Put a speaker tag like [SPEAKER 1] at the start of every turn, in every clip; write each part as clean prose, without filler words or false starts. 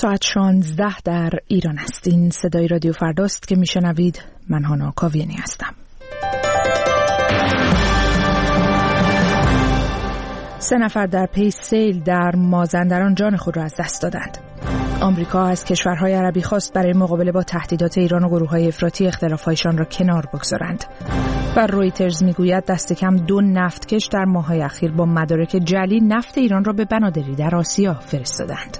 [SPEAKER 1] ساعت 16 در ایران است. این صدای رادیو فرداست که میشنوید. من هانا کاویانی هستم. 3 نفر در پی سیل در مازندران جان خود را از دست دادند. آمریکا از کشورهای عربی خواست برای مقابله با تهدیدات ایران و گروه‌های افراطی اختلاف‌هایشان را کنار بگذارند. و رویترز میگوید دست کم 2 نفتکش در ماه‌های اخیر با مدارک جعلی نفت ایران را به بنادری در آسیا فرستادند.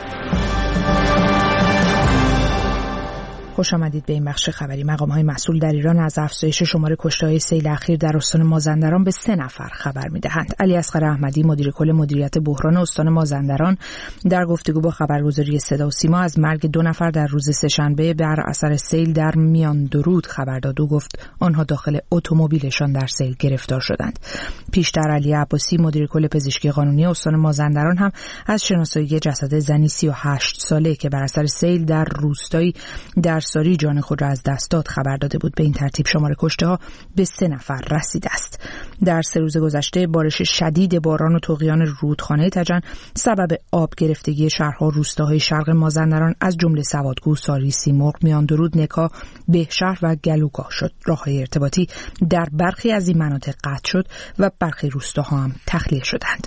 [SPEAKER 1] خوش آمدید به این بخش خبری. مقام‌های مسئول در ایران از افزایش شمار کشته‌های سیل اخیر در استان مازندران به 3 نفر خبر می‌دهند. علی اصغر احمدی مدیر کل مدیریت بحران استان مازندران در گفتگو با خبرگزاری صدا و سیما از مرگ 2 نفر در روز سه‌شنبه بر اثر سیل در میان درود خبر داد و گفت آنها داخل اتومبیلشان در سیل گرفتار شدند. پیشتر علی عباسی مدیر کل پزشکی قانونی استان مازندران هم از شناسایی جسد زنی 38 ساله که بر اثر سیل در روستایی در ساری جان خود را از دست داد خبر داده بود. به این ترتیب شمار کشته‌ها به 3 نفر رسیده است. در 3 روز گذشته بارش شدید باران و طغیان رودخانه تجن سبب آب گرفتگی شهرها و روستاهای شرق مازندران از جمله سوادکوه، ساری، سیمرغ، میان درود، نکا، بهشهر و گلوگاه شد. راه‌های ارتباطی در برخی از این مناطق قطع شد و برخی روستاها هم تخلیه شدند.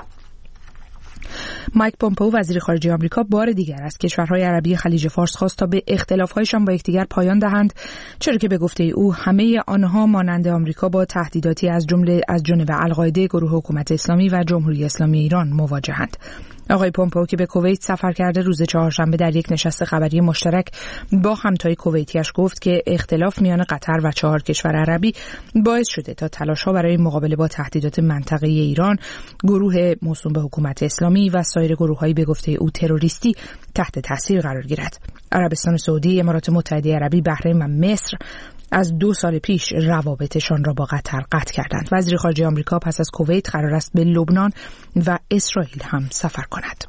[SPEAKER 1] مایک پومپئو وزیر خارجه آمریکا بار دیگر از کشورهای عربی خلیج فارس خواست تا به اختلاف‌هایشان با یکدیگر پایان دهند، چرا که به گفته او همه آنها مانند آمریکا با تهدیداتی از جمله از جانب القاعده، گروه حکومت اسلامی و جمهوری اسلامی ایران مواجهند. آقای پومپئو که به کویت سفر کرده روز چهارشنبه در یک نشست خبری مشترک با همتای کویتیش گفت که اختلاف میان قطر و 4 کشور عربی باعث شده تا تلاش‌ها برای مقابله با تهدیدات منطقه‌ای ایران، گروه موسوم به حکومت اسلامی و سایر گروه‌های به گفته او تروریستی تحت تاثیر قرار گیرد. عربستان سعودی، امارات متحده عربی، بحرین و مصر از 2 سال پیش روابطشان را با قطر قطع کردند. وزیر خارجه آمریکا پس از کویت قرار است به لبنان و اسرائیل هم سفر کند.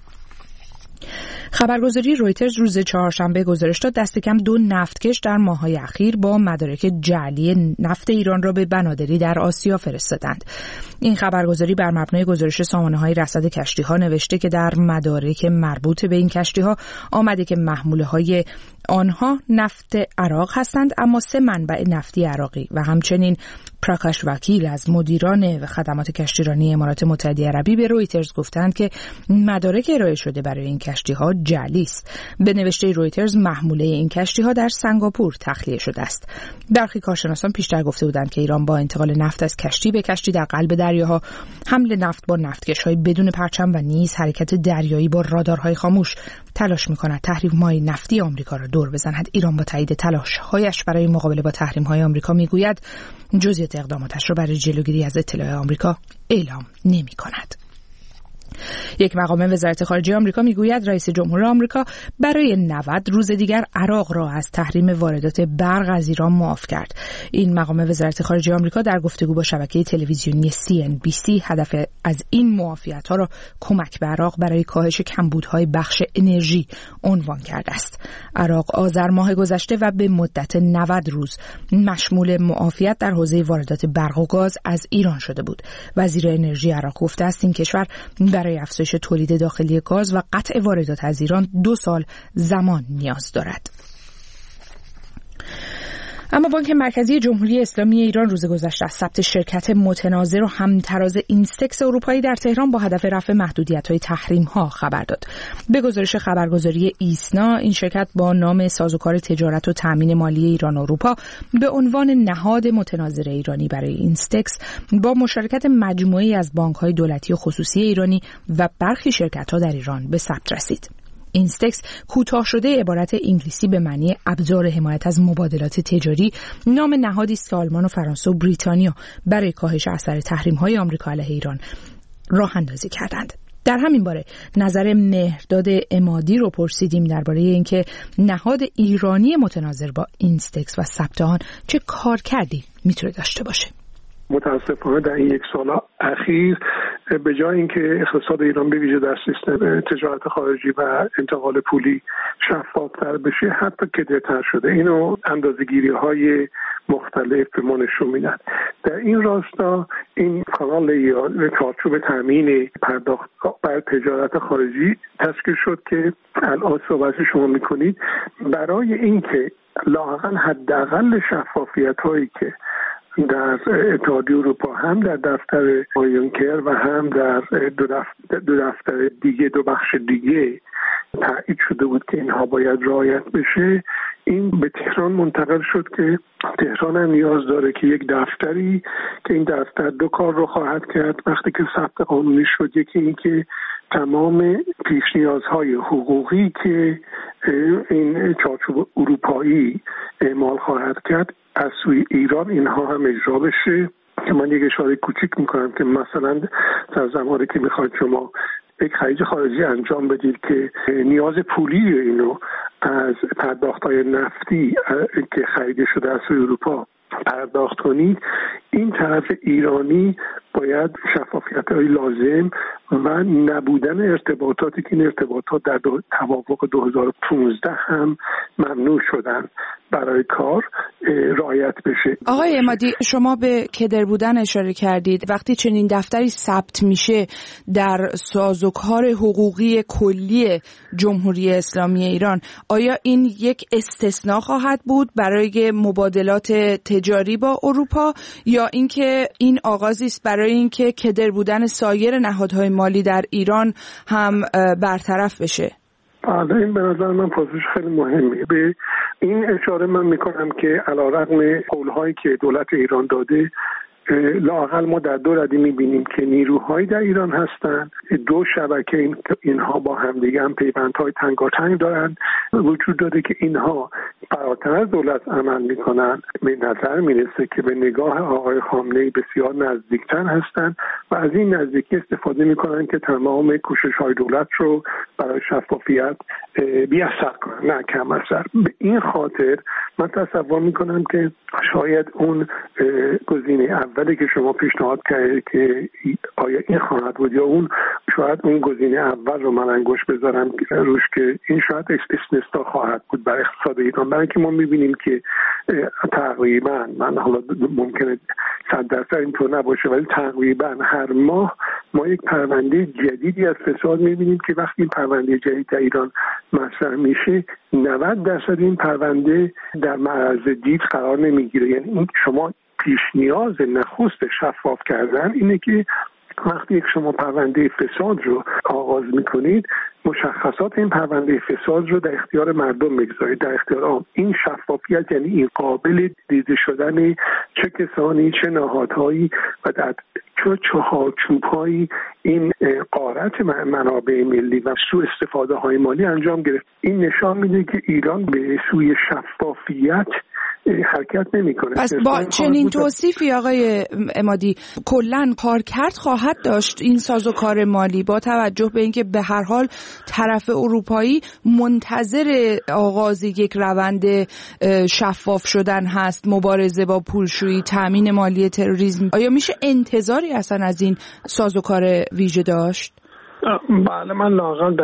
[SPEAKER 1] خبرگزاری رویترز روز چهارشنبه گزارش داد دست کم 2 نفتکش در ماه‌های اخیر با مدارک جعلی نفت ایران را به بنادری در آسیا فرستادند. این خبرگزاری بر مبنای گزارش سامانه‌های رصد کشتی‌ها نوشته که در مدارک مربوط به این کشتی‌ها آمده که محموله‌های آنها نفت عراق هستند، اما 3 منبع نفتی عراقی و همچنین پراکاش وکیل از مدیران و خدمات کشتیرانی امارات متحده عربی به رویترز گفتند که مدارک ارائه شده برای این کشتی‌ها جعلی است. به نوشته رویترز محموله این کشتی‌ها در سنگاپور تخلیه شده است. برخی کارشناسان پیشتر گفته بودند که ایران با انتقال نفت از کشتی به کشتی در قلب دریاها، حمل نفت با نفتکش‌های بدون پرچم و نیز حرکت دریایی با رادارهای خاموش تلاش می‌کند تحریم‌های نفتی آمریکا را دور بزند. ایران با تایید تلاش‌هایش برای مقابله با تحریم‌های آمریکا می‌گوید جزئیات اقداماتش را برای جلوگیری از اطلاع آمریکا اعلام نمی‌کند. یک مقام وزارت خارجه آمریکا میگوید رئیس جمهور آمریکا برای 90 روز دیگر عراق را از تحریم واردات برق از ایران معاف کرد. این مقام وزارت خارجه آمریکا در گفتگو با شبکه تلویزیونی CNBC هدف از این معافیت‌ها را کمک به عراق برای کاهش کمبودهای بخش انرژی عنوان کرده است. عراق آذر ماه گذشته و به مدت 90 روز مشمول معافیت در حوزه واردات برق و گاز از ایران شده بود. وزیر انرژی عراق گفته است این کشور برای افزایش تولید داخلی گاز و قطع واردات از ایران 2 سال زمان نیاز دارد. اما بانک مرکزی جمهوری اسلامی ایران روز گذشته از ثبت شرکت متناظر و همتراز اینستکس اروپایی در تهران با هدف رفع محدودیت‌های تحریم‌ها خبر داد. به گزارش خبرگزاری ایسنا، این شرکت با نام سازوکار تجارت و تامین مالی ایران اروپا به عنوان نهاد متناظر ایرانی برای اینستکس با مشارکت مجموعه‌ای از بانک‌های دولتی و خصوصی ایرانی و برخی شرکت‌ها در ایران به ثبت رسید. اینستکس کوتاه شده عبارت انگلیسی به معنی ابزار حمایت از مبادلات تجاری، نام نهادی است که آلمان و فرانسه و بریتانیا برای کاهش اثر تحریم‌های آمریکا علیه ایران راه اندازی کردند. در همین باره نظر مهرداد عمادی رو پرسیدیم درباره اینکه نهاد ایرانی متناظر با اینستکس و ثبت آن چه کارکردی میتونه داشته باشه.
[SPEAKER 2] متاسفانه در این 1 سال اخیر به جای اینکه اقتصاد ایران به ویژه در سیستم تجارت خارجی و انتقال پولی شفافتر بشه حتی کدرتر شده. اینو اندازه‌گیری‌های مختلف به ما نشون میدن. در این راستا این کانال یا چارچوب تامین پرداخت بر تجارت خارجی تشکیل شد که الان صحبت شما میکنید، برای اینکه لااقل حداقل شفافیت‌هایی که در اتحادیه اروپا هم در دفتر یونکر و هم در دو دفتر دیگه، دو بخش دیگه تایید شده بود که اینها باید رعایت بشه، این به تهران منتقل شد که تهران هم نیاز داره که یک دفتری که این دفتر دو کار رو خواهد کرد وقتی که ثبت قانونی شد. یکی این که تمام پیش نیازهای حقوقی که این چارچوب اروپایی اعمال خواهد کرد از سوی ایران اینها هم اجرا بشه. که من یک اشاره کوچیک میکنم که مثلا در زمانی که میخواید شما یک خرید خارجی انجام بدید که نیاز پولی اینو از پرداخت‌های نفتی که خریده شده از سوی اروپا پرداخت کنید، این طرف ایرانی باید شفافیت‌های لازم و نبودن ارتباطاتی که این ارتباطات در توافق 2015 هم ممنوع شدن برای کار رعایت بشه.
[SPEAKER 1] آقای عمادی، شما به کدر بودن اشاره کردید. وقتی چنین دفتری ثبت میشه در سازوکار حقوقی کلی جمهوری اسلامی ایران، آیا این یک استثناء خواهد بود برای مبادلات تجاری با اروپا یا اینکه این آغازی است برای اینکه کدر بودن سایر نهادهای مالی در ایران هم برطرف بشه؟
[SPEAKER 2] این به نظر من پرسش خیلی مهمیه. به این اشاره من میکنم که علیرغم قولهایی که دولت ایران داده، لااقل ما در دو ردی میبینیم که نیروهایی در ایران هستن، دو شبکه اینها با همدیگه هم پیوندهای تنگاتنگ دارن، وجود داره که اینها فراتر از دولت عمل میکنن. به نظر میرسه که به نگاه آقای خامنه‌ای بسیار نزدیکتر هستن و از این نزدیکی استفاده میکنن که تمام کوشش‌های دولت رو برای شفافیت بی‌اثر کنن، نه کم اثر. به این خاطر من تصور میکنم که شاید اون گزینه اولی که شما پیشنهاد کردید که آیا این خواهد بود یا اون، شاید اون گزینه اول رو من انگشت بذارم روش که این شاید استثناء خواهد بود برای اقتصاد ایران. برای اینکه ما میبینیم که تقریبا، من حالا ممکنه 100% اینطور نباشه ولی تقریبا هر ماه ما یک پرونده جدیدی از فساد میبینیم که وقتی این پرونده جدید در ایران مطرح میشه 90% این پرونده در معرض دید قرار نمیگیره. یعنی این شما پیش نیاز نخست شفاف کردن اینه که وقتی شما پرونده فساد رو آغاز میکنید مشخصات این پرونده فساد رو در اختیار مردم بگذارید، در اختیار عام. این شفافیت یعنی این قابل دیده شدن چه کسانی، چه نهادهایی و در چه چهارچوب‌هایی این غارت منابع ملی و سوء استفاده های مالی انجام گرفت. این نشان میده که ایران به سوی شفافیت حرکت نمیکنه.
[SPEAKER 1] پس با چنین توصیفی آقای عمادی کلاً کارکرد خواهد داشت این سازوکار مالی با توجه به اینکه به هر حال طرف اروپایی منتظر آغاز یک روند شفاف شدن هست، مبارزه با پولشویی، تامین مالی تروریسم. آیا میشه انتظاری اصلا از این سازوکار ویژه داشت؟
[SPEAKER 2] بله، من لااقل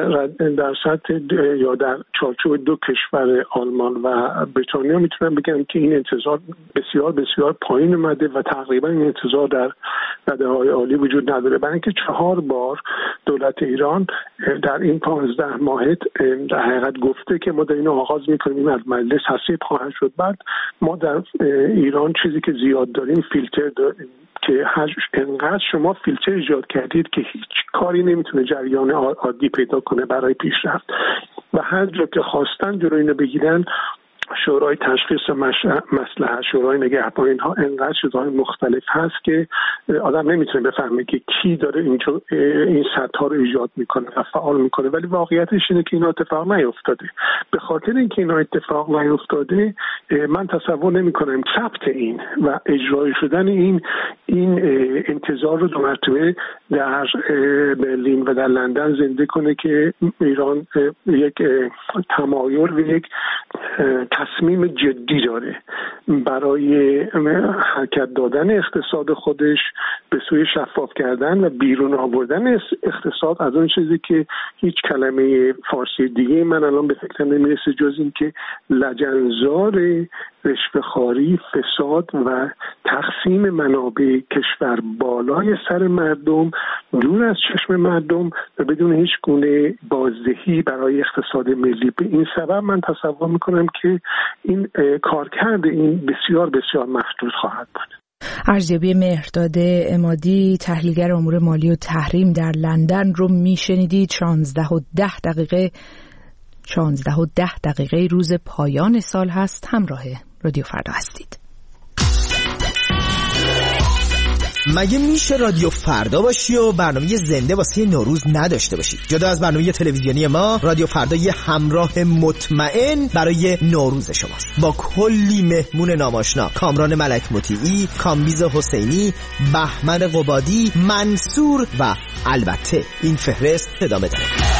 [SPEAKER 2] در سطح یا در چارچوب دو کشور آلمان و بریتانیا میتونم بگم که این انتظار بسیار بسیار پایین اومده و تقریبا این انتظار در رده‌های عالی وجود نداره. برای اینکه 4 بار دولت ایران در این 15 ماه در حقیقت گفته که ما در اینو آغاز میکنیم، از مجلس تصویب خواهد شد. بعد ما در ایران چیزی که زیاد داریم فیلتر داریم که انقدر شما فیلتر ایجاد کردید که هیچ کاری نمیتونه جریان عادی پیدا کنه برای پیشرفت و هر جا که خواستن جلوی اینو بگیرن، شورای تشخیص مصلحت، شورای نگهبان، اینها انقدر چیزهای مختلف هست که آدم نمیتونه بفهمه که کی داره این سطح ها رو ایجاد میکنه و فعال میکنه. ولی واقعیتش اینه که اینا اتفاق نیفتاده. به خاطر اینکه اینا اتفاق نیفتاده من تصور نمیکنم ثبت این و اجرای شدن این انتظار رو 2 مرتبه در برلین و در لندن زنده کنه که ایران یک تمایل و یک تصمیم جدی داره برای حرکت دادن اقتصاد خودش به سوی شفاف کردن و بیرون آوردن اقتصاد از اون چیزی که هیچ کلمه فارسی دیگه من الان به فکرم نمیرسه جز این که لجنزار رشوه‌خواری، فساد و تقسیم منابع کشور بالای سر مردم، دور از چشم مردم و بدون هیچ گونه بازدهی برای اقتصاد ملی. به این سبب من تصور میکنم که این کارکرد این بسیار بسیار محدود خواهد بود.
[SPEAKER 1] ارزیابی مهرداد عمادی، تحلیلگر امور مالی و تحریم در لندن رو میشنیدید. 16:10 روز پایان سال هست. همراه رادیو فردا هستید.
[SPEAKER 3] مگه میشه رادیو فردا باشی و برنامه زنده واسه نوروز نداشته باشی؟ جدا از برنامه تلویزیونی ما، رادیو فردا یه همراه مطمئن برای نوروز شماست، با کلی مهمون ناماشنا: کامران ملک مطیعی، کامبیز حسینی، بهمن قبادی، منصور و البته این فهرست ادامه داره.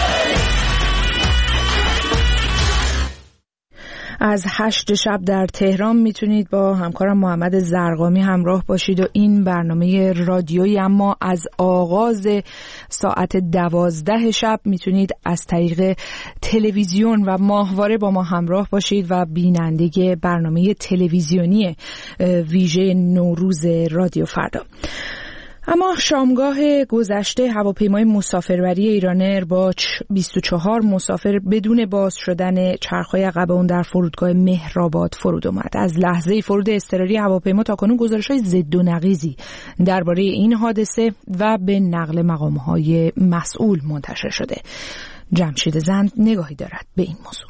[SPEAKER 1] از 8 شب در تهران میتونید با همکارم محمد زرقامی همراه باشید و این برنامه رادیویی، اما از آغاز ساعت 12 شب میتونید از طریق تلویزیون و ماهواره با ما همراه باشید و بیننده برنامه تلویزیونی ویژه نوروز رادیو فردا. اما شامگاه گذشته هواپیمای مسافربری ایرانر با 24 مسافر بدون باز شدن چرخ‌های عقب اون در فرودگاه مهرآباد فرود آمد. از لحظه فرود اضطراری هواپیما تاکنون گزارش‌های ضد و نقیضی درباره این حادثه و به نقل مقام‌های مسئول منتشر شده. جمشید زند نگاهی دارد به این موضوع.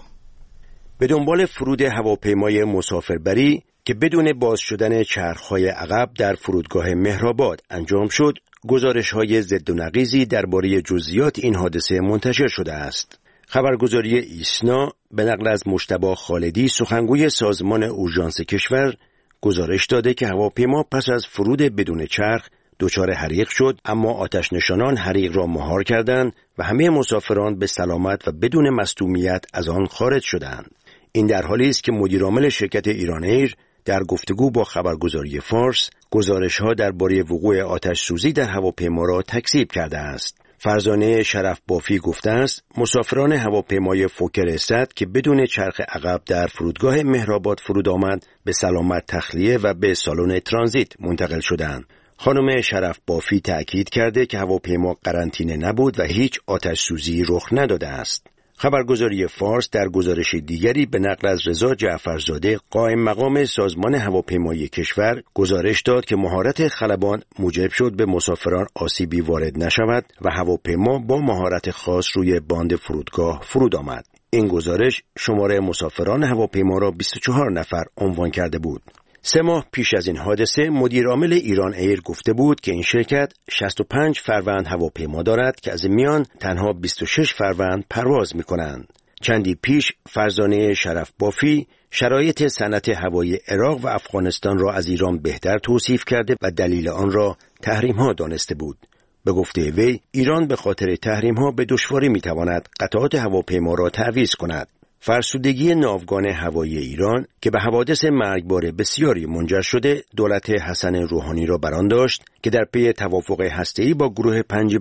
[SPEAKER 4] به دنبال فرود هواپیمای مسافربری که بدون باز شدن چرخ‌های عقب در فرودگاه مهرآباد انجام شد، گزارش‌های ضد و نقیضی درباره جزئیات این حادثه منتشر شده است. خبرگزاری ایسنا به نقل از مجتبی خالدی، سخنگوی سازمان اورژانس کشور، گزارش داده که هواپیما پس از فرود بدون چرخ دچار حریق شد، اما آتش نشانان حریق را مهار کردند و همه مسافران به سلامت و بدون مصدومیت از آن خارج شدند. این در حالی است که مدیرعامل شرکت ایران ایر در گفتگو با خبرگزاری فارس گزارش‌ها درباره وقوع آتش سوزی در هواپیما را تکذیب کرده است. فرزانه شرف بافی گفته است مسافران هواپیمای فوکر اسد که بدون چرخ عقب در فرودگاه مهرآباد فرود آمد به سلامت تخلیه و به سالن ترانزیت منتقل شدند. خانم شرف بافی تأکید کرده که هواپیما قرنطینه نبود و هیچ آتش سوزی رخ نداده است. خبرگزاری فارس در گزارش دیگری به نقل از رضا جعفرزاده، قائم مقام سازمان هواپیمایی کشور، گزارش داد که مهارت خلبان موجب شد به مسافران آسیبی وارد نشود و هواپیما با مهارت خاص روی باند فرودگاه فرود آمد. این گزارش شماره مسافران هواپیما را 24 نفر عنوان کرده بود. 3 ماه پیش از این حادثه مدیرعامل ایران ایر گفته بود که این شرکت 65 فروند هواپیما دارد که از میان تنها 26 فروند پرواز می‌کنند. چندی پیش فرزانه شرف بافی شرایط صنعت هوایی عراق و افغانستان را از ایران بهتر توصیف کرده و دلیل آن را تحریم‌ها دانسته بود. به گفته وی ایران به خاطر تحریم‌ها به دشواری می‌تواند قطعات هواپیما را تعویض کند. فرسودگی ناوگان هوایی ایران که به حوادث مرگبار بسیاری منجر شده، دولت حسن روحانی را برآن داشت که در پی توافق هسته‌ای با گروه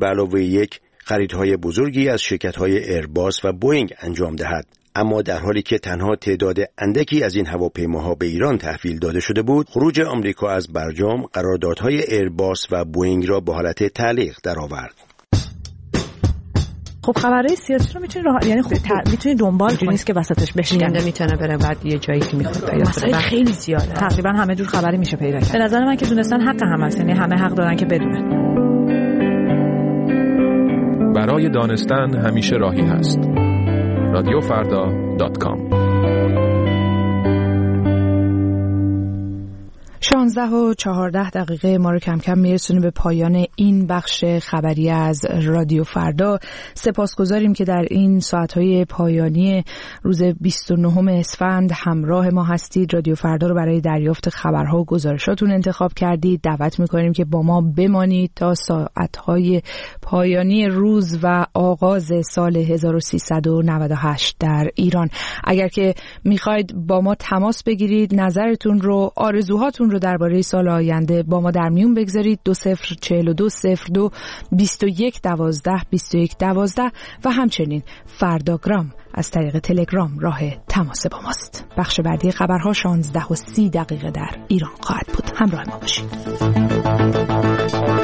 [SPEAKER 4] 5+1 خریدهای بزرگی از شرکت‌های ایرباس و بوئینگ انجام دهد. اما در حالی که تنها تعداد اندکی از این هواپیماها به ایران تحویل داده شده بود، خروج آمریکا از برجام قراردادهای ایرباس و بوئینگ را به حالت تعلیق درآورد.
[SPEAKER 5] خب خبرهای سیاسی رو میتونی یعنی خب میتونی دنبال کنی که وسطش بشینه،
[SPEAKER 1] میتونه بره بعد یه جایی که میخواد پیدا
[SPEAKER 5] مسائل خیلی زیاده، تقریبا همه جور خبری میشه پیدا کرد. به نظر من که دونستن حق همه است، یعنی همه حق دارن که بدونن.
[SPEAKER 6] برای دانستن همیشه راهی هست. radioffarda.com
[SPEAKER 1] 16:14 ما رو کم کم میرسونه به پایان این بخش خبری از رادیو فردا. سپاسگزاریم که در این ساعتهای پایانی روز 29 اسفند همراه ما هستید. رادیو فردا رو برای دریافت خبرها و گزارشاتون انتخاب کردید. دعوت میکنیم که با ما بمانید تا ساعتهای پایانی روز و آغاز سال 1398 در ایران. اگر که میخواید با ما تماس بگیرید، نظرتون رو، آرزوهاتون رو درباره سال آینده با ما در میون بگذارید. 2042022112 و همچنین فرداگرام از طریق تلگرام راه تماس با ماست. بخش بعدی خبرها 16:30 در ایران خواهد بود. همراه ما باشید.